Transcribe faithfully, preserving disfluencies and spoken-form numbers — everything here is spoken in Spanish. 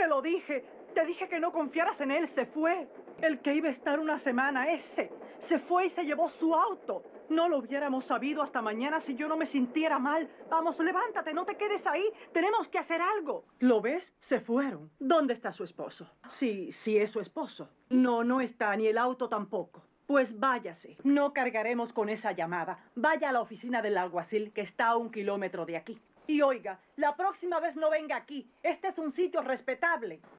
Te lo dije. Te dije que no confiaras en él. Se fue. El que iba a estar una semana, ese, se fue y se llevó su auto. No lo hubiéramos sabido hasta mañana si yo no me sintiera mal. Vamos, levántate, no te quedes ahí. Tenemos que hacer algo. ¿Lo ves? Se fueron. ¿Dónde está su esposo? Sí, sí es su esposo. No, no está, ni el auto tampoco. Pues váyase. No cargaremos con esa llamada. Vaya a la oficina del alguacil, que está a un kilómetro de aquí. Y oiga, la próxima vez no venga aquí. Este es un sitio respetable.